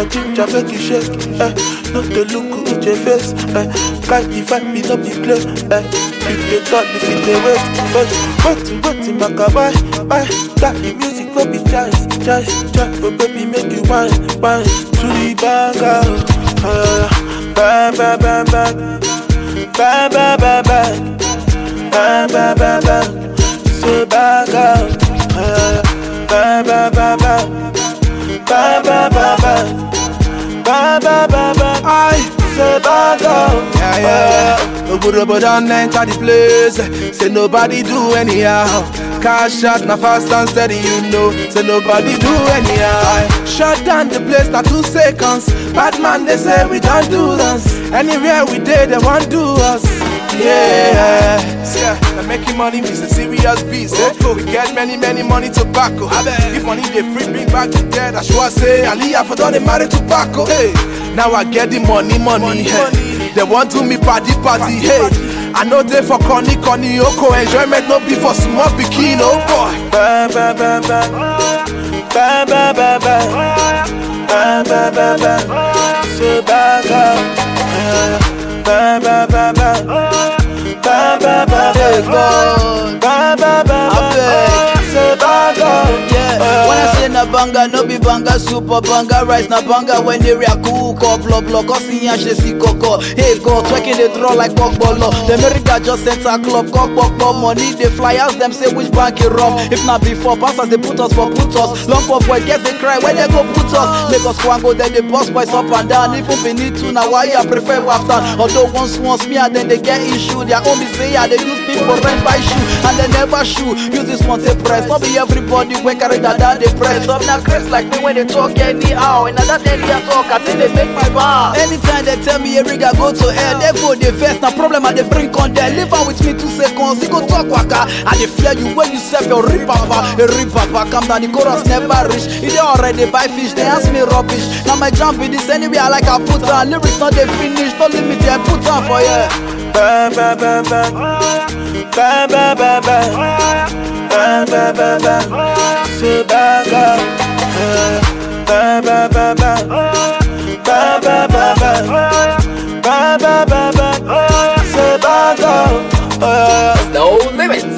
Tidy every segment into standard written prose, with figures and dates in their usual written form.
your ginger, make you shake. Not the look with your face. Can't define me, no be play. If they talk, if they wait. Wait, Makabai. That the music no be choice. But baby, make you wine. To the banger. Bang. So bang out. I say bang out. Yeah. No good rubber down enter the place. Say nobody do anyhow. Cash out na fast and steady, you know. Say nobody do anyhow. Shut down the place na 2 seconds. Bad man they say we don't do dance. Anywhere we did they want do us. Yeah, I'm making money is a serious business. We get many money tobacco. If money they free, bring back the dead. I sure say Aliyah for done they marry tobacco. Hey, now I get the money. Hey. They want to me party. Hey, I know they for conny oko enjoyment no be for small bikini. Oh boy. Bang. So bang out. When I say na banga, no be banga, super banga, rice na banga. When they react cook up, block, see and she see coco. Hey God, twerking the draw like cock ball. The America just enter club, cock money. The flyers them say which bank it rob. If not before, passers they put us. Long for boy get they cry when they go put us. Make us go then they boss boys up and down. If we need to now why I prefer after. Although once me and then they get issue. Their own say they use people rent by shoe and they never shoe. Use this one to press. Not be everybody when carry that they press. Some now crest like me when they talk anyhow. And that they talk I think they make my bar. Anytime they tell me a rigger go to hell, they go the first. Now problem and they bring on there. Live on with me 2 seconds. You go talk waka and they fear you when you serve your rip papa. A rip papa come down the chorus never reach. If they already buy fish, they ask me rubbish. Now my jump in this anywhere like I put on. Lyrics not they finish, don't limit I put on for you. Bang. So bang out. So bang out. No limits.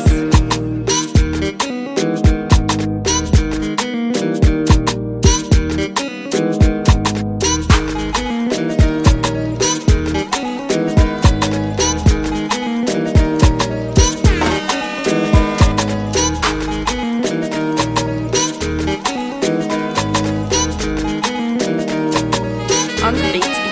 On the beat.